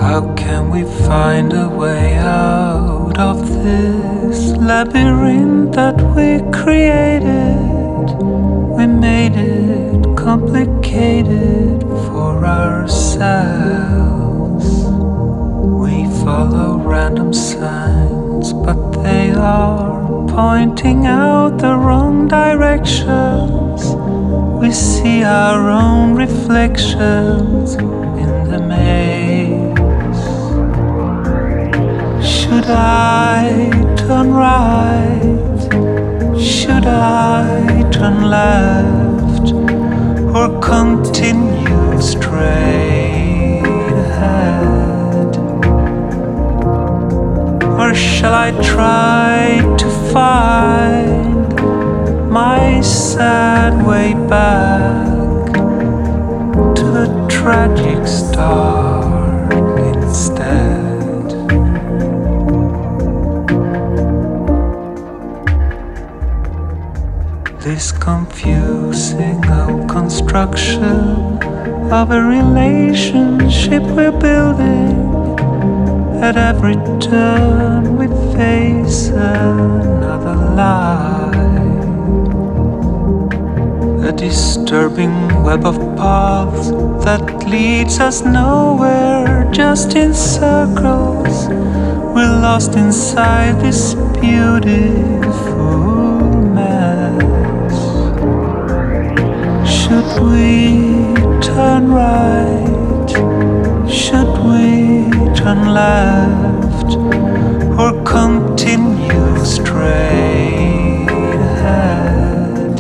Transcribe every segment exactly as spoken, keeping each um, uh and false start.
How can we find a way out of this labyrinth that we created? We made it complicated for ourselves. We follow random signs, but they are pointing out the wrong directions. We see our own reflections in the maze. Should I turn right? Should I turn left? Or continue straight ahead? Or shall I try to find my sad way back to the tragic start instead? This confusing old construction of a relationship we're building. At every turn we face another lie. A disturbing web of paths that leads us nowhere, just in circles. We're lost inside this beautiful mess. Should we turn right? Should we turn left? Or continue straight ahead?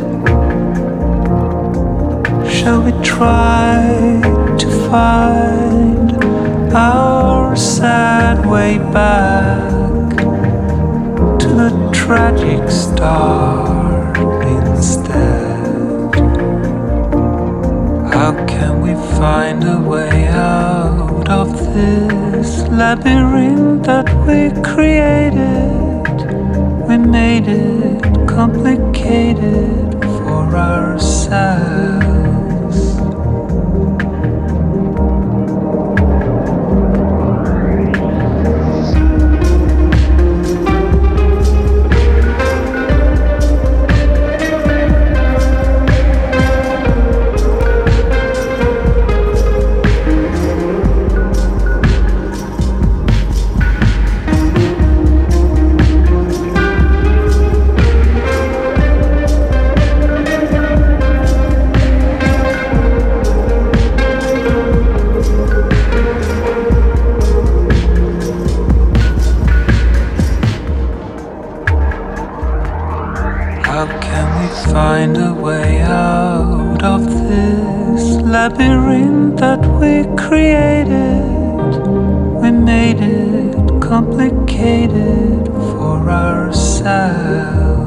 Shall we try to find our sad way back to the tragic start instead? How can we find a way out of this labyrinth that we created? We made it complicated for ourselves. How can we find a way out of this labyrinth that we created? We made it complicated for ourselves.